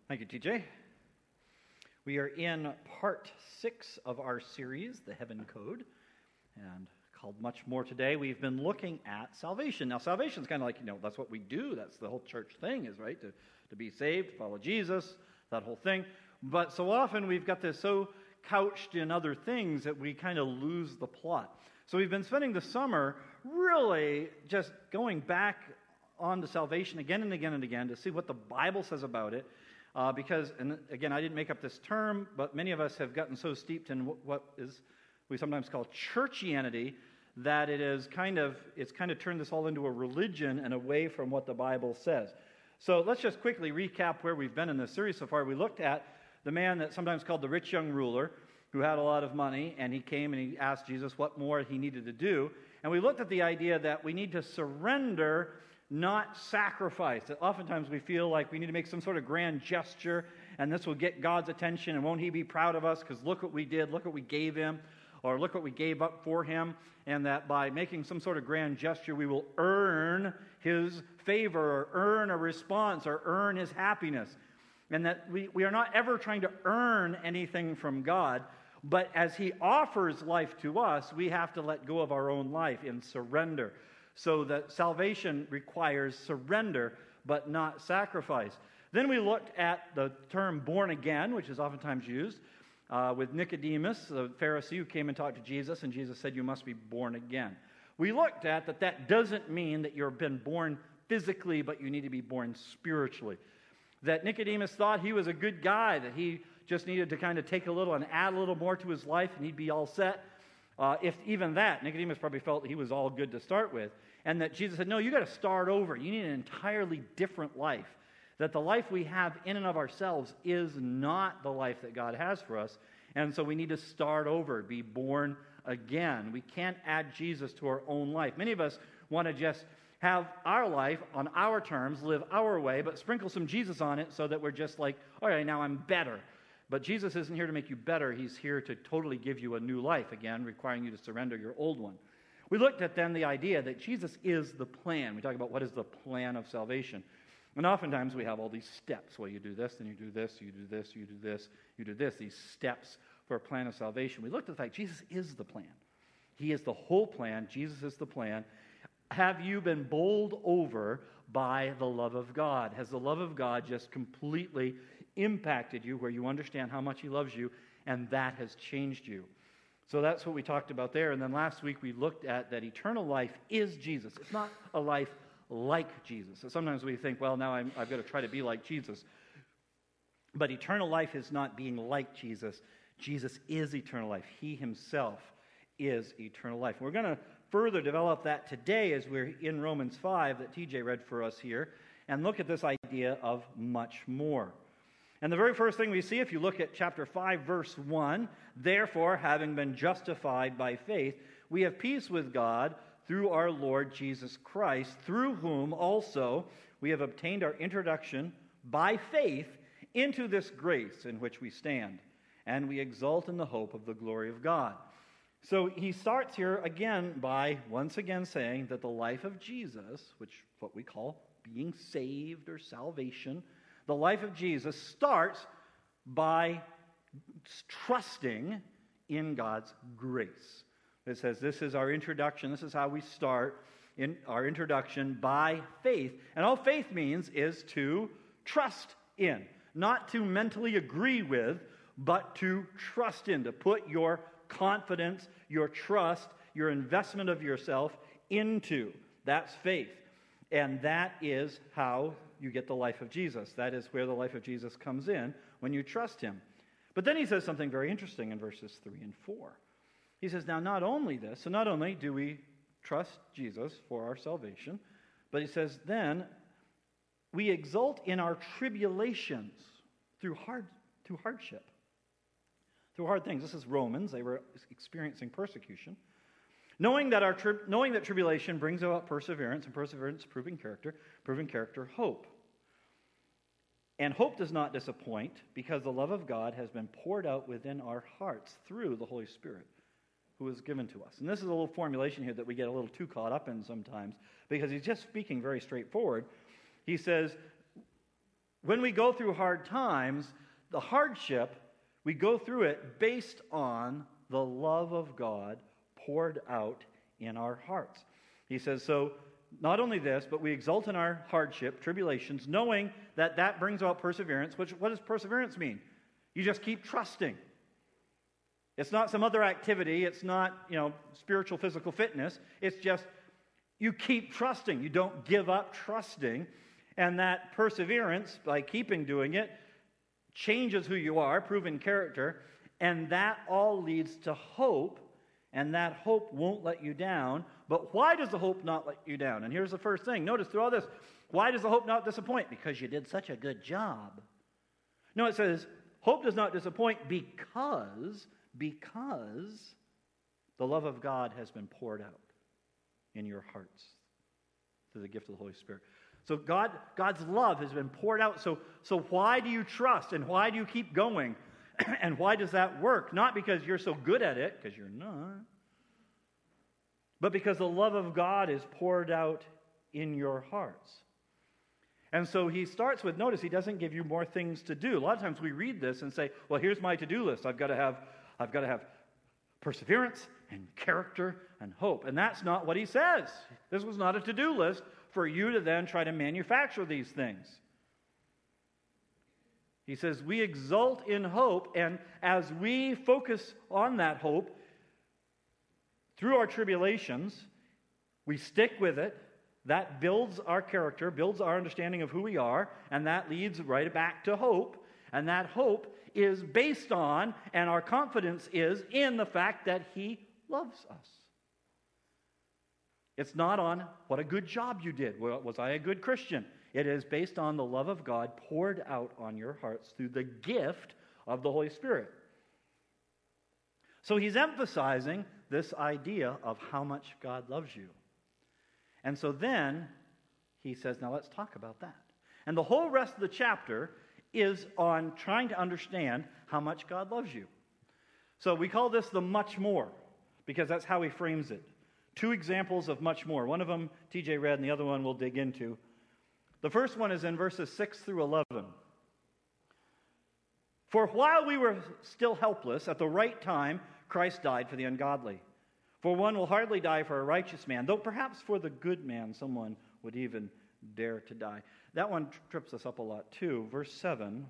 Thank you, TJ. We are in part 6 of our series, The Heaven Code, and called Much More today. We've been looking at salvation. Now, salvation is kind of like, that's what we do. That's the whole church thing is, right? To be saved, follow Jesus, that whole thing. But so often we've got this so couched in other things that we kind of lose the plot. So we've been spending the summer really just going back on to salvation again and again and again to see what the Bible says about it. Because, and again, I didn't make up this term, but many of us have gotten so steeped in what is we sometimes call churchianity that it's kind of turned this all into a religion and away from what the Bible says. So let's just quickly recap where we've been in this series so far. We looked at the man that's sometimes called the rich young ruler who had a lot of money, and he came and he asked Jesus what more he needed to do. And we looked at the idea that we need to surrender, not sacrifice. That oftentimes we feel like we need to make some sort of grand gesture, and this will get God's attention, and won't he be proud of us because look what we did, look what we gave him, or look what we gave up for him, and that by making some sort of grand gesture we will earn his favor, or earn a response, or earn his happiness. And that we are not ever trying to earn anything from God, but as he offers life to us, we have to let go of our own life in surrender. So that salvation requires surrender, but not sacrifice. Then we looked at the term born again, which is oftentimes used, with Nicodemus, the Pharisee who came and talked to Jesus, and Jesus said, you must be born again. We looked at that doesn't mean that you've been born physically, but you need to be born spiritually. That Nicodemus thought he was a good guy, that he just needed to kind of take a little and add a little more to his life, and he'd be all set. If even that, Nicodemus probably felt he was all good to start with. And that Jesus said, no, you got to start over. You need an entirely different life. That the life we have in and of ourselves is not the life that God has for us. And so we need to start over, be born again. We can't add Jesus to our own life. Many of us want to just have our life on our terms, live our way, but sprinkle some Jesus on it so that we're just like, all right, now I'm better. But Jesus isn't here to make you better. He's here to totally give you a new life, again, requiring you to surrender your old one. We looked at then the idea that Jesus is the plan. We talk about what is the plan of salvation. And oftentimes we have all these steps. Well, you do this, then you do this, you do this, you do this, you do this. These steps for a plan of salvation. We looked at the fact Jesus is the plan. He is the whole plan. Jesus is the plan. Have you been bowled over by the love of God? Has the love of God just completely impacted you where you understand how much he loves you, and that has changed you? So that's what we talked about there. And then last week we looked at that eternal life is Jesus. It's not a life like Jesus. So sometimes we think, well, now I've got to try to be like Jesus. But eternal life is not being like Jesus. Jesus is eternal life. He himself is eternal life. We're going to further develop that today as we're in Romans 5 that TJ read for us here and look at this idea of much more. And the very first thing we see, if you look at chapter 5, verse 1, therefore, having been justified by faith, we have peace with God through our Lord Jesus Christ, through whom also we have obtained our introduction by faith into this grace in which we stand, and we exult in the hope of the glory of God. So he starts here again by once again saying that the life of Jesus, which is what we call being saved or salvation, the life of Jesus starts by trusting in God's grace. It says this is our introduction. This is how we start in our introduction by faith. And all faith means is to trust in. Not to mentally agree with, but to trust in. To put your confidence, your trust, your investment of yourself into. That's faith. And that is how you get the life of Jesus. That is where the life of Jesus comes in when you trust him. But then he says something very interesting in verses 3 and 4. He says, now not only this, so not only do we trust Jesus for our salvation, but he says, then we exult in our tribulations through hardship, through hard things. This is Romans. They were experiencing persecution. Knowing that tribulation brings about perseverance, and perseverance proving character hope. And hope does not disappoint, because the love of God has been poured out within our hearts through the Holy Spirit, who is given to us. And this is a little formulation here that we get a little too caught up in sometimes, because he's just speaking very straightforward. He says, when we go through hard times, the hardship, we go through it based on the love of God poured out in our hearts. He says, so not only this, but we exult in our hardship, tribulations, knowing that that brings about perseverance. Which, what does perseverance mean? You just keep trusting. It's not some other activity. It's not, spiritual, physical fitness. It's just you keep trusting. You don't give up trusting. And that perseverance, by keeping doing it, changes who you are, proven character. And that all leads to hope. And that hope won't let you down. But why does the hope not let you down? And here's the first thing. Notice through all this, why does the hope not disappoint? Because you did such a good job. No, it says, hope does not disappoint because the love of God has been poured out in your hearts through the gift of the Holy Spirit. So God's love has been poured out. So why do you trust? And why do you keep going? And why does that work? Not because you're so good at it, because you're not, but because the love of God is poured out in your hearts. And so he starts with, notice, he doesn't give you more things to do. A lot of times we read this and say, well, here's my to-do list. I've got to have perseverance and character and hope. And that's not what he says. This was not a to-do list for you to then try to manufacture these things. He says, we exult in hope, and as we focus on that hope, through our tribulations, we stick with it. That builds our character, builds our understanding of who we are, and that leads right back to hope. And that hope is based on, and our confidence is in the fact that he loves us. It's not on what a good job you did. Well, was I a good Christian? It is based on the love of God poured out on your hearts through the gift of the Holy Spirit. So he's emphasizing this idea of how much God loves you. And so then he says, now let's talk about that. And the whole rest of the chapter is on trying to understand how much God loves you. So we call this the much more, because that's how he frames it. Two examples of much more. One of them TJ read, and the other one we'll dig into. The first one is in verses 6 through 11. For while we were still helpless, at the right time, Christ died for the ungodly. For one will hardly die for a righteous man, though perhaps for the good man someone would even dare to die. That one trips us up a lot too. Verse 7,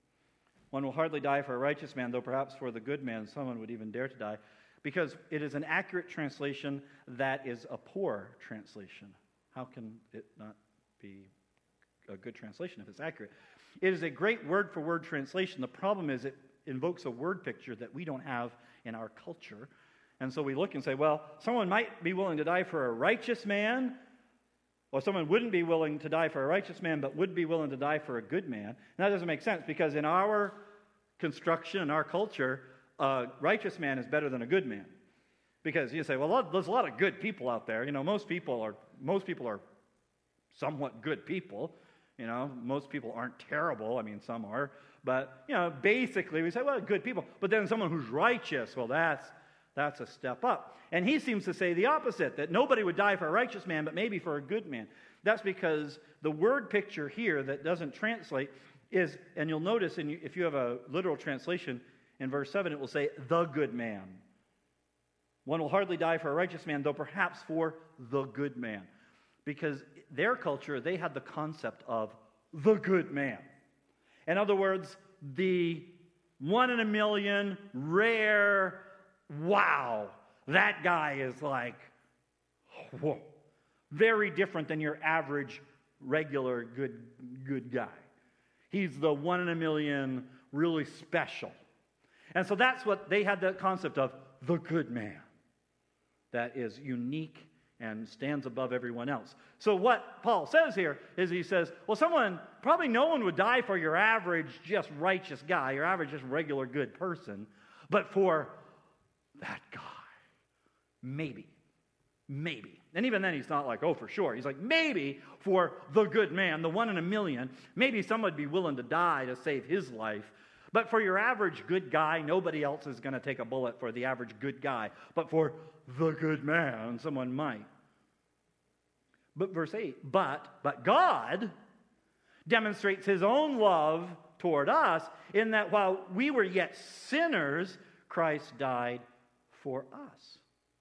one will hardly die for a righteous man, though perhaps for the good man someone would even dare to die. Because it is an accurate translation that is a poor translation. How can it not be a good translation if it's accurate? It is a great word-for-word translation. The problem is it invokes a word picture that we don't have in our culture. And so we look and say, well, someone might be willing to die for a righteous man, or someone wouldn't be willing to die for a righteous man, but would be willing to die for a good man. And that doesn't make sense, because in our construction, in our culture, a righteous man is better than a good man. Because you say, well, there's a lot of good people out there. Most people are somewhat good people. Most people aren't terrible. I mean, some are. But, basically we say, well, good people. But then someone who's righteous, well, that's a step up. And he seems to say the opposite, that nobody would die for a righteous man, but maybe for a good man. That's because the word picture here that doesn't translate is, and you'll notice if you have a literal translation, in verse 7 it will say, the good man. One will hardly die for a righteous man, though perhaps for the good man. Because their culture, they had the concept of the good man. In other words, the 1 in a million, rare, wow, that guy is like, whoa, very different than your average, regular, good guy. He's the 1 in a million, really special. And so that's what they had, the concept of the good man. That is unique and stands above everyone else. So what Paul says here is he says, well, probably no one would die for your average, just righteous guy, your average, just regular good person, but for that guy, maybe. And even then he's not like, oh, for sure. He's like, maybe for the good man, the 1 in a million, maybe someone would be willing to die to save his life. But for your average good guy, nobody else is going to take a bullet for the average good guy. But for the good man, someone might. But verse 8, but God demonstrates his own love toward us in that while we were yet sinners, Christ died for us.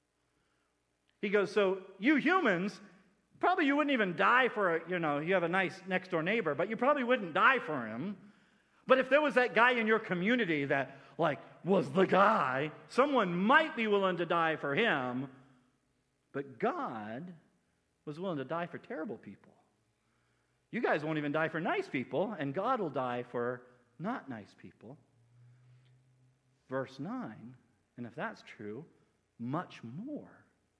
He goes, so you humans, probably you wouldn't even die for, you have a nice next-door neighbor, but you probably wouldn't die for him. But if there was that guy in your community that, was the guy, someone might be willing to die for him. But God was willing to die for terrible people. You guys won't even die for nice people, and God will die for not nice people. Verse 9, and if that's true, much more.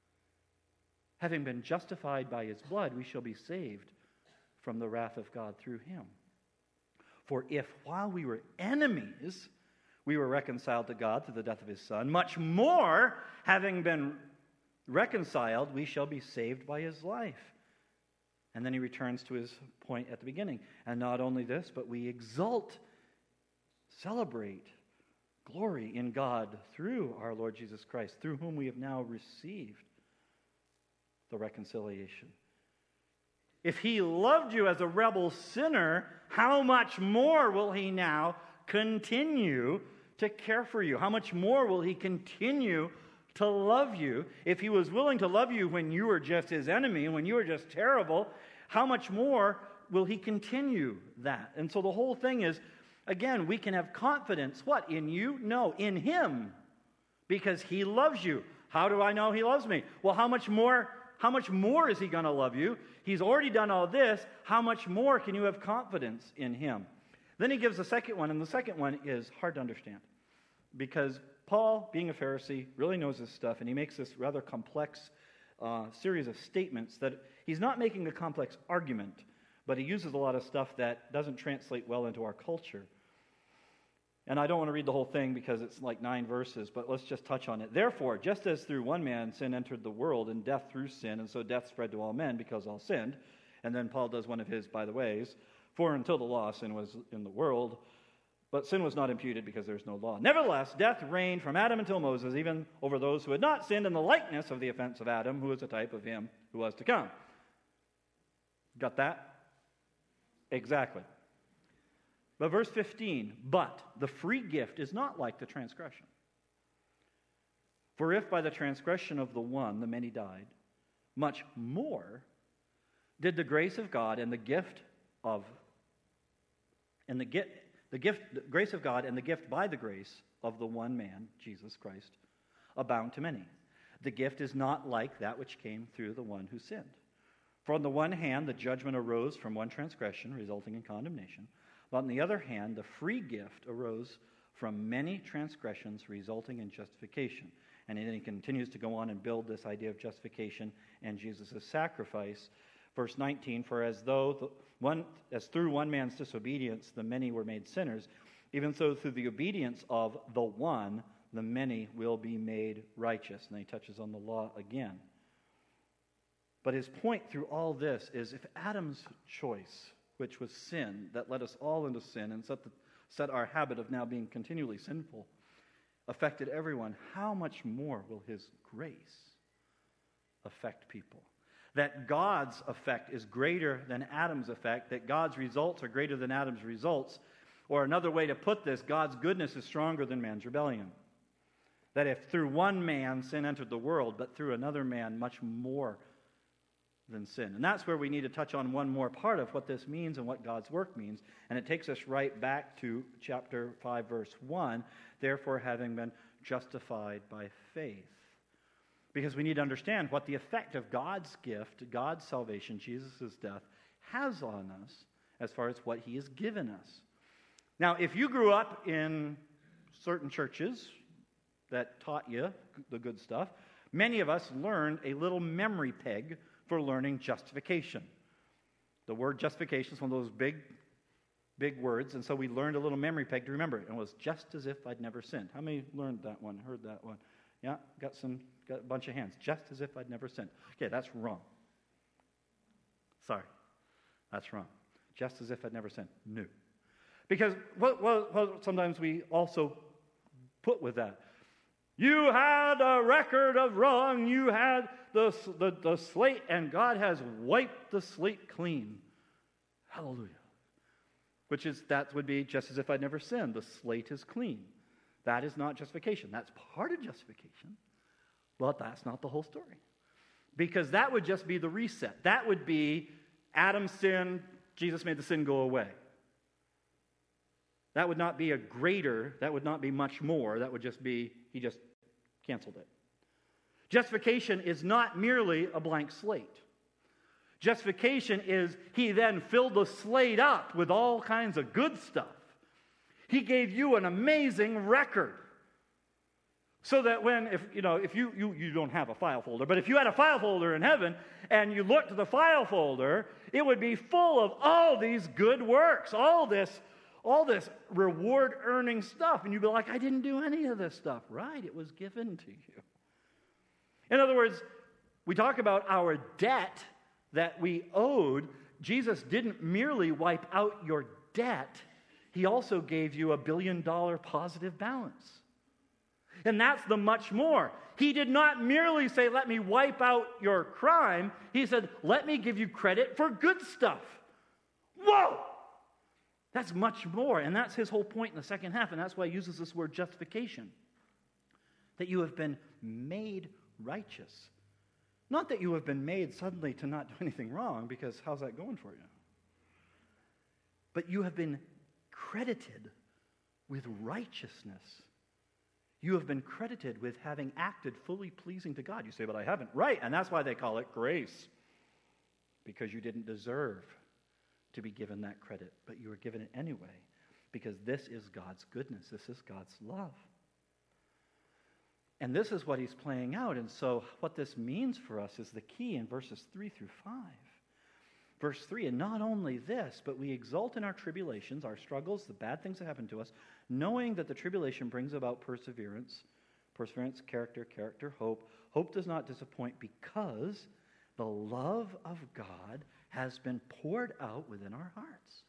Having been justified by his blood, we shall be saved from the wrath of God through him. For if while we were enemies, we were reconciled to God through the death of his Son, much more, having been reconciled, we shall be saved by his life. And then he returns to his point at the beginning. And not only this, but we exult, celebrate, glory in God through our Lord Jesus Christ, through whom we have now received the reconciliation. If he loved you as a rebel sinner, how much more will he now continue to care for you? How much more will he continue to love you? If he was willing to love you when you were just his enemy, when you were just terrible, how much more will he continue that? And so the whole thing is, again, we can have confidence. What? In you? No, in him. Because he loves you. How do I know he loves me? Well, how much more is he going to love you? He's already done all this. How much more can you have confidence in him? Then he gives the second one, and the second one is hard to understand. Because Paul, being a Pharisee, really knows this stuff, and he makes this rather complex series of statements that he's not making a complex argument, but he uses a lot of stuff that doesn't translate well into our culture. And I don't want to read the whole thing because it's like 9 verses, but let's just touch on it. Therefore, just as through one man sin entered the world, and death through sin, and so death spread to all men because all sinned. And then Paul does one of his, by the ways. For until the law, sin was in the world, but sin was not imputed because there is no law. Nevertheless, death reigned from Adam until Moses, even over those who had not sinned in the likeness of the offense of Adam, who was a type of him who was to come. Got that? Exactly. But verse 15, but the free gift is not like the transgression. For if by the transgression of the one the many died, much more did the grace of God and the gift grace of God and the gift by the grace of the one man, Jesus Christ, abound to many. The gift is not like that which came through the one who sinned. For on the one hand, the judgment arose from one transgression, resulting in condemnation. But on the other hand, the free gift arose from many transgressions, resulting in justification. And then he continues to go on and build this idea of justification and Jesus' sacrifice. Verse 19, for as through one man's disobedience the many were made sinners, even so through the obedience of the one, the many will be made righteous. And then he touches on the law again. But his point through all this is if Adam's choice, which was sin, that led us all into sin and set our habit of now being continually sinful, affected everyone, how much more will his grace affect people? That God's effect is greater than Adam's effect, that God's results are greater than Adam's results, or another way to put this, God's goodness is stronger than man's rebellion. That if through one man sin entered the world, but through another man much more than sin. And that's where we need to touch on one more part of what this means and what God's work means. And it takes us right back to chapter 5, verse 1. Therefore, having been justified by faith. Because we need to understand what the effect of God's gift, God's salvation, Jesus' death, has on us as far as what he has given us. Now, if you grew up in certain churches that taught you the good stuff, many of us learned a little memory peg for learning justification. The word justification is one of those big words, and so we learned a little memory peg to remember it. And it was just as if I'd never sinned. How many learned that one, heard that one? Yeah, got a bunch of hands. Just as if I'd never sinned. Okay, that's wrong. Sorry, that's wrong. Just as if I'd never sinned. No. Because what sometimes we also put with that. You had a record of wrong. You had the slate, and God has wiped the slate clean. Hallelujah. that would be just as if I'd never sinned. The slate is clean. That is not justification. That's part of justification, but that's not the whole story. Because that would just be the reset. That would be Adam's sin, Jesus made the sin go away. That would not be that would not be much more. That would just be, he just canceled it. Justification is not merely a blank slate. Justification is he then filled the slate up with all kinds of good stuff. He gave you an amazing record. So that if you don't have a file folder, but if you had a file folder in heaven and you looked at the file folder, it would be full of all these good works, all this reward-earning stuff. And you'd be like, I didn't do any of this stuff. Right, it was given to you. In other words, we talk about our debt that we owed. Jesus didn't merely wipe out your debt. He also gave you $1 billion positive balance. And that's the much more. He did not merely say, let me wipe out your crime. He said, let me give you credit for good stuff. Whoa! That's much more. And that's his whole point in the second half. And that's why he uses this word justification. That you have been made righteous. Not that you have been made suddenly to not do anything wrong, because how's that going for you? But you have been credited with righteousness. You have been credited with having acted fully pleasing to God. You say, but I haven't. Right, and that's why they call it grace. Because you didn't deserve to be given that credit, but you were given it anyway. Because this is God's goodness. This is God's love. And this is what he's playing out. And so what this means for us is the key in verses 3 through 5. Verse 3, and not only this, but we exult in our tribulations, our struggles, the bad things that happen to us, knowing that the tribulation brings about perseverance. Perseverance, character, hope. Hope does not disappoint because the love of God has been poured out within our hearts.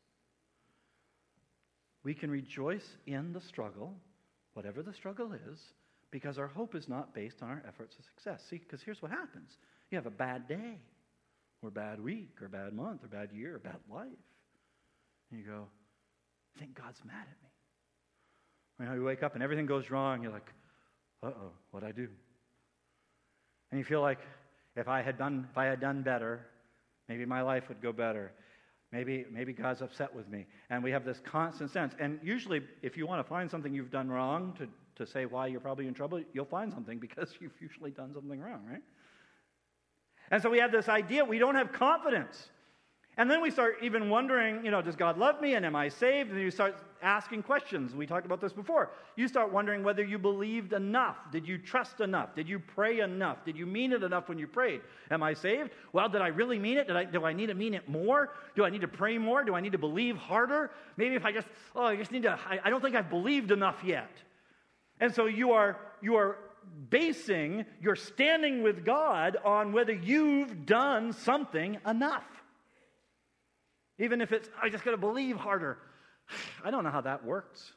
We can rejoice in the struggle, whatever the struggle is, because our hope is not based on our efforts of success. See, because here's what happens. You have a bad day, or bad week, or bad month, or bad year, or bad life. And you go, I think God's mad at me. You know, you wake up and everything goes wrong. You're like, uh-oh, what'd I do? And you feel like if I had done better, maybe my life would go better. Maybe God's upset with me. And we have this constant sense. And usually, if you want to find something you've done wrong to say why you're probably in trouble, you'll find something because you've usually done something wrong, right? And so we have this idea, we don't have confidence. And then we start even wondering, does God love me and am I saved? And you start asking questions. We talked about this before. You start wondering whether you believed enough. Did you trust enough? Did you pray enough? Did you mean it enough when you prayed? Am I saved? Well, did I really mean it? Do I need to mean it more? Do I need to pray more? Do I need to believe harder? Maybe if I don't think I've believed enough yet. And so you are basing your standing with God on whether you've done something enough. Even if it's, I just got to believe harder. I don't know how that works.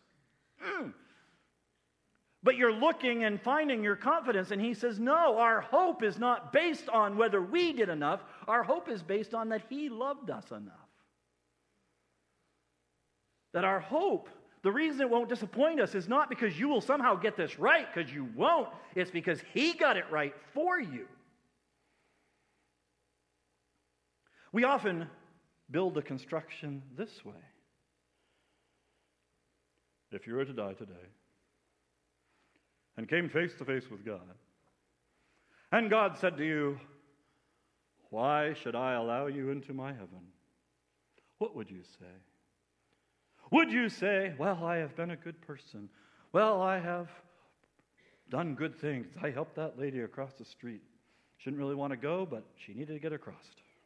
But you're looking and finding your confidence, and he says, no, our hope is not based on whether we did enough. Our hope is based on that he loved us enough. That our hope, the reason it won't disappoint us is not because you will somehow get this right, because you won't. It's because he got it right for you. We often build the construction this way. If you were to die today and came face to face with God, and God said to you, why should I allow you into my heaven? What would you say? Would you say, well, I have been a good person. Well, I have done good things. I helped that lady across the street. She didn't really want to go, but she needed to get across.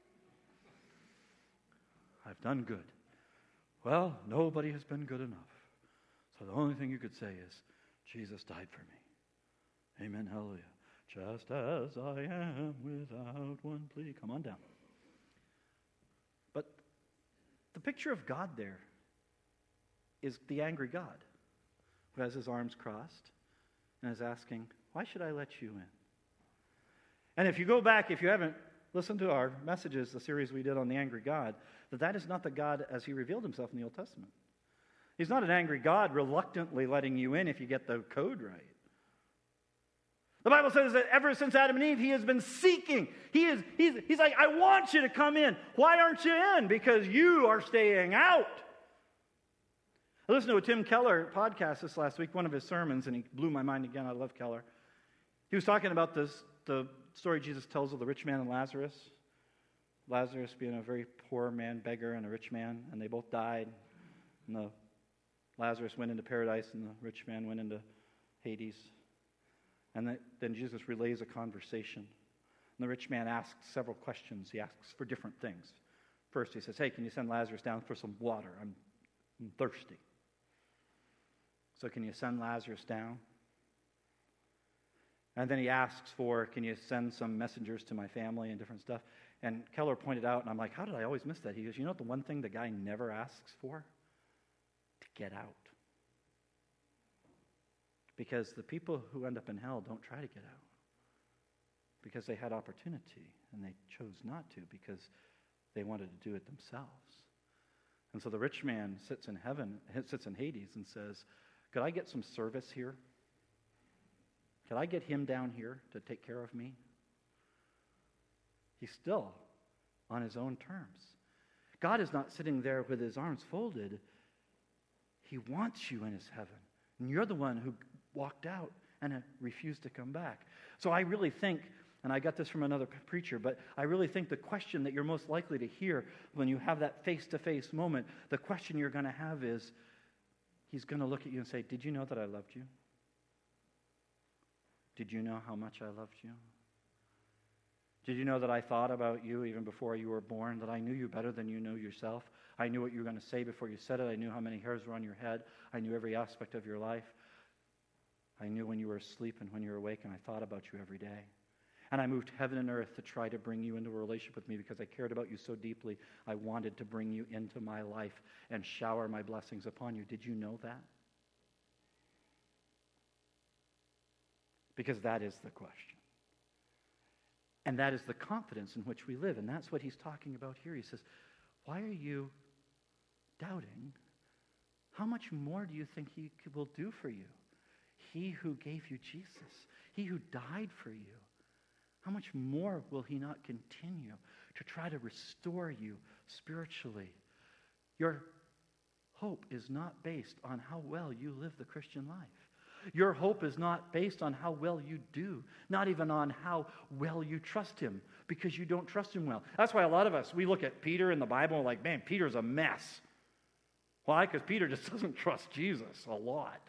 I've done good. Well, nobody has been good enough. So the only thing you could say is, Jesus died for me. Amen, hallelujah. Just as I am without one plea. Come on down. But the picture of God there is the angry God who has his arms crossed and is asking, why should I let you in? And if you go back, if you haven't listen to our messages, the series we did on the angry God, that is not the God as he revealed himself in the Old Testament. He's not an angry God reluctantly letting you in if you get the code right. The Bible says that ever since Adam and Eve, he has been seeking. He's like, I want you to come in. Why aren't you in? Because you are staying out. I listened to a Tim Keller podcast this last week, one of his sermons, and he blew my mind again. I love Keller. He was talking about the story Jesus tells of the rich man and Lazarus. Lazarus being a very poor man, beggar, and a rich man, and they both died. And Lazarus went into paradise, and the rich man went into Hades. And then Jesus relays a conversation. And the rich man asks several questions. He asks for different things. First, he says, hey, can you send Lazarus down for some water? I'm thirsty. So can you send Lazarus down? And then he asks for, can you send some messengers to my family and different stuff? And Keller pointed out, and I'm like, how did I always miss that? He goes, you know what the one thing the guy never asks for? To get out. Because the people who end up in hell don't try to get out. Because they had opportunity, and they chose not to because they wanted to do it themselves. And so the rich man sits in Hades and says, could I get some service here? Could I get him down here to take care of me? He's still on his own terms. God is not sitting there with his arms folded. He wants you in his heaven. And you're the one who walked out and refused to come back. So I really think, and I got this from another preacher, but I really think the question that you're most likely to hear when you have that face-to-face moment, the question you're going to have is, he's going to look at you and say, did you know that I loved you? Did you know how much I loved you? Did you know that I thought about you even before you were born, that I knew you better than you know yourself? I knew what you were going to say before you said it. I knew how many hairs were on your head. I knew every aspect of your life. I knew when you were asleep and when you were awake, and I thought about you every day. And I moved heaven and earth to try to bring you into a relationship with me because I cared about you so deeply. I wanted to bring you into my life and shower my blessings upon you. Did you know that? Because that is the question. And that is the confidence in which we live. And that's what he's talking about here. He says, why are you doubting? How much more do you think he will do for you? He who gave you Jesus, he who died for you, how much more will he not continue to try to restore you spiritually? Your hope is not based on how well you live the Christian life. Your hope is not based on how well you do, not even on how well you trust him, because you don't trust him well. That's why a lot of us, we look at Peter in the Bible and we're like, man, Peter's a mess. Why? Because Peter just doesn't trust Jesus a lot.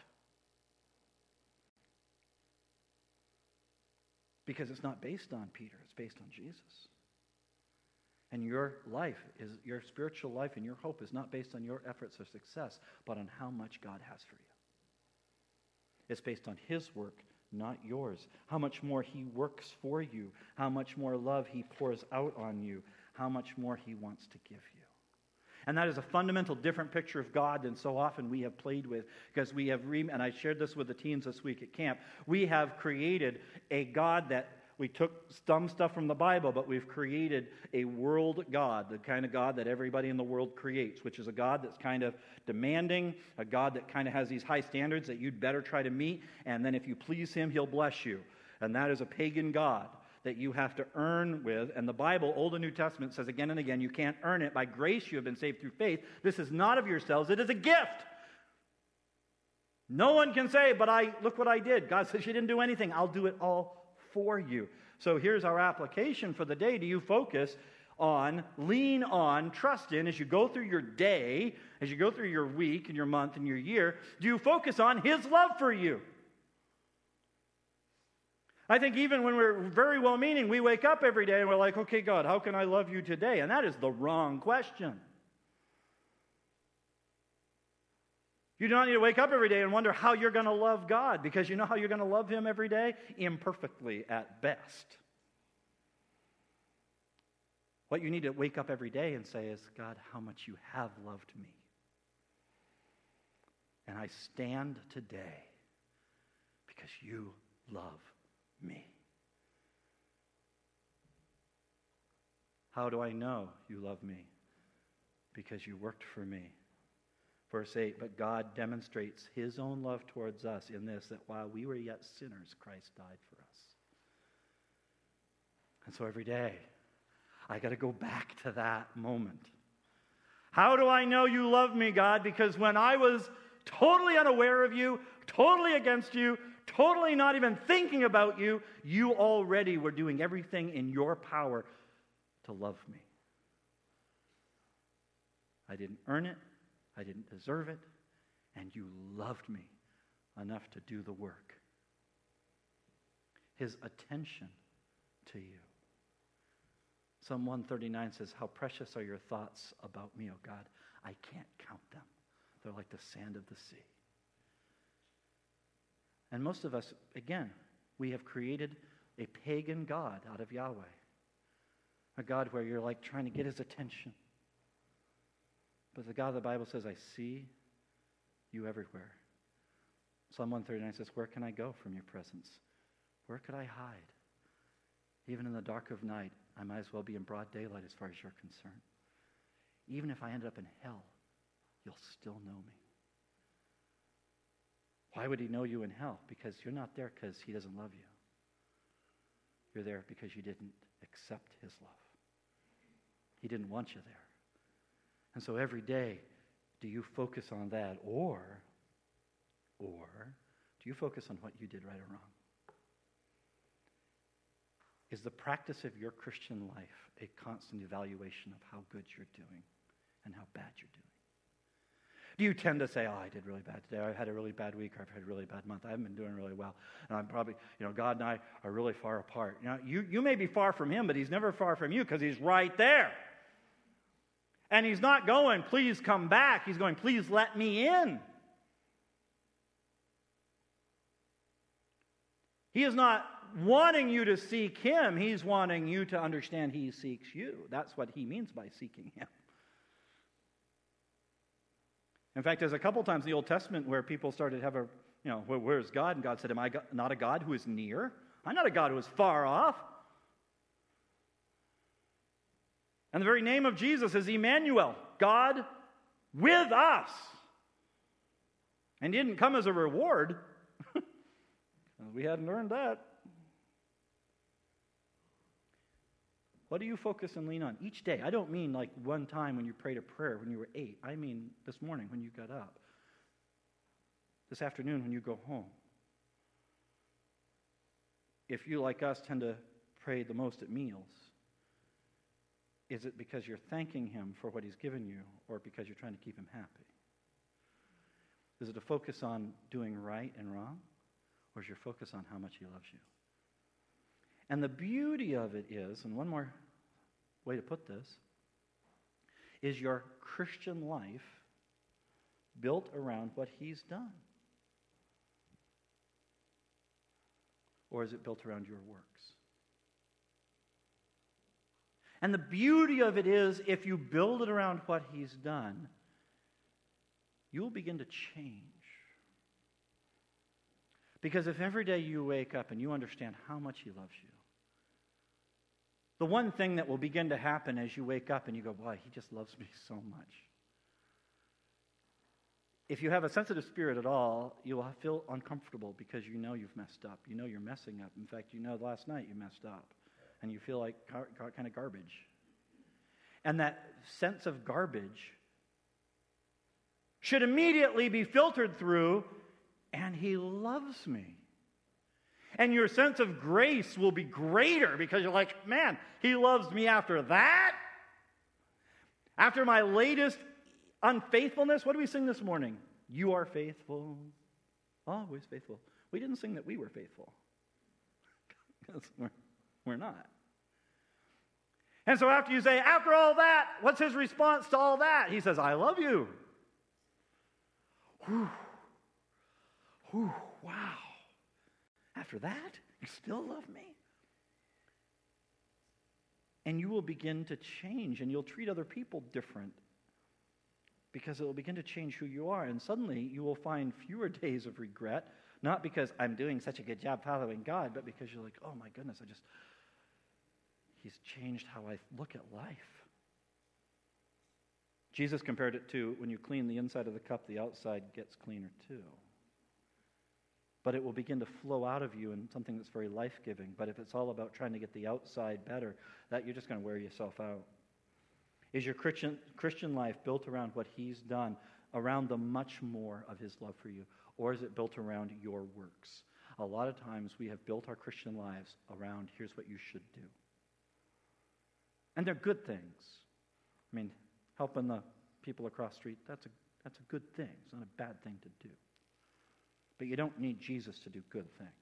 Because it's not based on Peter, it's based on Jesus. And your spiritual life and your hope is not based on your efforts of success, but on how much God has for you. It's based on his work, not yours. How much more he works for you, how much more love he pours out on you, how much more he wants to give you. And that is a fundamental different picture of God than so often we have played with, because we have, and I shared this with the teens this week at camp, we have created a God that we took some stuff from the Bible, but we've created a world God, the kind of God that everybody in the world creates, which is a God that's kind of demanding, a God that kind of has these high standards that you'd better try to meet, and then if you please him, he'll bless you. And that is a pagan God that you have to earn with. And the Bible, Old and New Testament, says again and again, you can't earn it. By grace you have been saved through faith. This is not of yourselves. It is a gift. No one can say, but look what I did. God says you didn't do anything. I'll do it all for you. So here's our application for the day. Do you focus on, lean on, trust in, as you go through your day, as you go through your week and your month and your year, do you focus on his love for you? I think even when we're very well-meaning, we wake up every day and we're like, okay, God, how can I love you today? And that is the wrong question. You do not need to wake up every day and wonder how you're going to love God, because you know how you're going to love him every day? Imperfectly at best. What you need to wake up every day and say is, God, how much you have loved me. And I stand today because you love me. How do I know you love me? Because you worked for me. Verse 8, but God demonstrates his own love towards us in this, that while we were yet sinners, Christ died for us. And so every day, I got to go back to that moment. How do I know you love me, God? Because when I was totally unaware of you, totally against you, totally not even thinking about you, you already were doing everything in your power to love me. I didn't earn it. I didn't deserve it. And you loved me enough to do the work. His attention to you. Psalm 139 says, how precious are your thoughts about me, O God. I can't count them. They're like the sand of the sea. And most of us, again, we have created a pagan God out of Yahweh. A God where you're like trying to get his attention. But the God of the Bible says, I see you everywhere. Psalm 139 says, where can I go from your presence? Where could I hide? Even in the dark of night, I might as well be in broad daylight as far as you're concerned. Even if I ended up in hell, you'll still know me. Why would he know you in hell? Because you're not there because he doesn't love you. You're there because you didn't accept his love. He didn't want you there. And so every day, do you focus on that? Or do you focus on what you did right or wrong? Is the practice of your Christian life a constant evaluation of how good you're doing and how bad you're doing? Do you tend to say, I did really bad today, I had a really bad week, or I've had a really bad month, I haven't been doing really well, and I'm probably, God and I are really far apart. You may be far from him, but he's never far from you because he's right there. And he's not going, please come back. He's going, please let me in. He is not wanting you to seek him. He's wanting you to understand he seeks you. That's what he means by seeking him. In fact, there's a couple times in the Old Testament where people started to have where's God? And God said, am I not a God who is near? I'm not a God who is far off. And the very name of Jesus is Emmanuel, God with us. And he didn't come as a reward. We hadn't earned that. What do you focus and lean on each day? I don't mean like one time when you prayed a prayer when you were 8. I mean this morning when you got up. This afternoon when you go home. If you, like us, tend to pray the most at meals, is it because you're thanking him for what he's given you, or because you're trying to keep him happy? Is it a focus on doing right and wrong, or is your focus on how much he loves you? And the beauty of it is, and one more way to put this, is your Christian life built around what he's done? Or is it built around your works? And the beauty of it is, if you build it around what he's done, you'll begin to change. Because if every day you wake up and you understand how much he loves you, the one thing that will begin to happen as you wake up and you go, boy, he just loves me so much. If you have a sensitive spirit at all, you will feel uncomfortable because you know you've messed up. You know you're messing up. In fact, you know last night you messed up. And you feel like kind of garbage. And that sense of garbage should immediately be filtered through, and he loves me. And your sense of grace will be greater because you're like, man, he loves me after that? After my latest unfaithfulness? What do we sing this morning? You are faithful, always faithful. We didn't sing that we were faithful. Because we're not. And so after you say, after all that, what's his response to all that? He says, I love you. Whew. Whew. Wow. After that, you still love me? And you will begin to change, and you'll treat other people different because it will begin to change who you are. And suddenly you will find fewer days of regret, not because I'm doing such a good job following God, but because you're like, oh my goodness, He's changed how I look at life. Jesus compared it to when you clean the inside of the cup, the outside gets cleaner too. But it will begin to flow out of you in something that's very life-giving. But if it's all about trying to get the outside better, that you're just going to wear yourself out. Is your Christian life built around what He's done, around the much more of His love for you? Or is it built around your works? A lot of times we have built our Christian lives around, here's what you should do. And they're good things. I mean, helping the people across the street, that's a good thing. It's not a bad thing to do. But you don't need Jesus to do good things.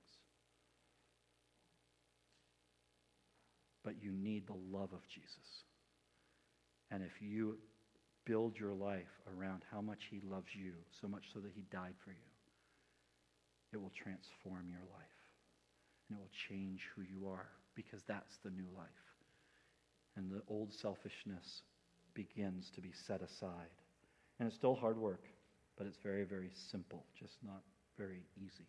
But you need the love of Jesus. And if you build your life around how much He loves you, so much so that He died for you, it will transform your life. And it will change who you are, because that's the new life. And the old selfishness begins to be set aside. And it's still hard work, but it's very, very simple, just not very easy.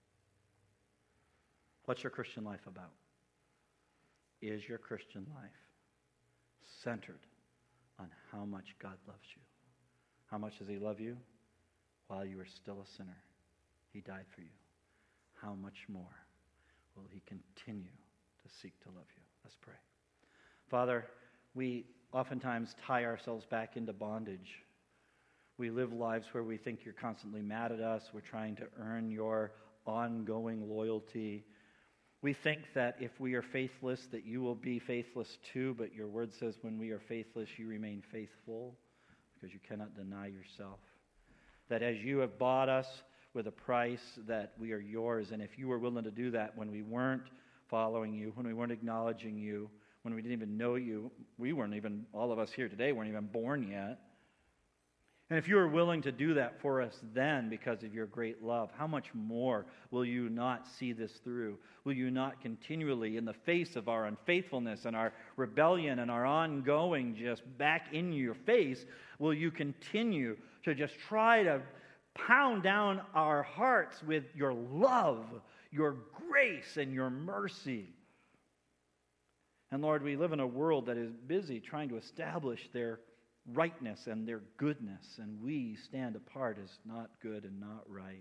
What's your Christian life about? Is your Christian life centered on how much God loves you? How much does He love you? While you were still a sinner, He died for you. How much more will He continue to seek to love you? Let's pray. Father, we oftentimes tie ourselves back into bondage. We live lives where we think You're constantly mad at us. We're trying to earn Your ongoing loyalty. We think that if we are faithless, that You will be faithless too, but Your word says when we are faithless, You remain faithful, because You cannot deny Yourself. That as You have bought us with a price, that we are Yours, and if You were willing to do that when we weren't following You, when we weren't acknowledging You, when we didn't even know You, we weren't even, all of us here today weren't even born yet. And if You are willing to do that for us then because of Your great love, how much more will You not see this through? Will You not continually, in the face of our unfaithfulness and our rebellion and our ongoing just back in Your face, will You continue to just try to pound down our hearts with Your love, Your grace, and Your mercy? And Lord, we live in a world that is busy trying to establish their rightness and their goodness, and we stand apart as not good and not right,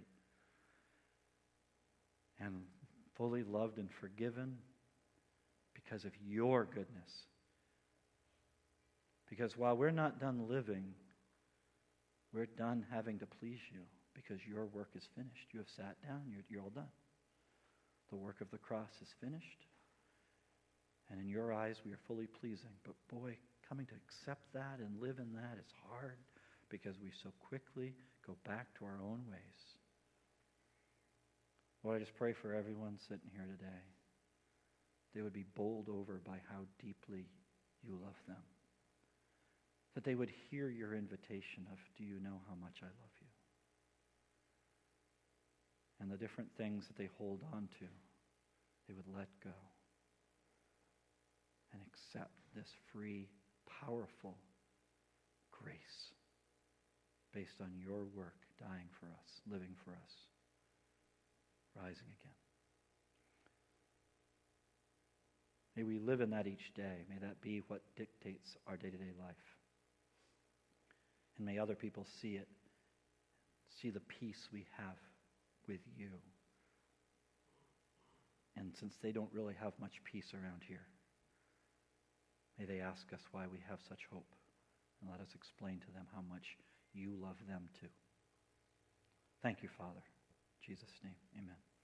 and fully loved and forgiven because of Your goodness. Because while we're not done living, we're done having to please You, because Your work is finished. You have sat down, you're all done. The work of the cross is finished, and in Your eyes we are fully pleasing. But boy, coming to accept that and live in that is hard, because we so quickly go back to our own ways. Lord, I just pray for everyone sitting here today. They would be bowled over by how deeply You love them. That they would hear Your invitation of, do you know how much I love you? And the different things that they hold on to, they would let go and accept this free, powerful grace based on Your work, dying for us, living for us, rising again. May we live in that each day. May that be what dictates our day-to-day life. And may other people see it, see the peace we have with You. And since they don't really have much peace around here, may they ask us why we have such hope, and let us explain to them how much You love them too. Thank You, Father. In Jesus' name, amen.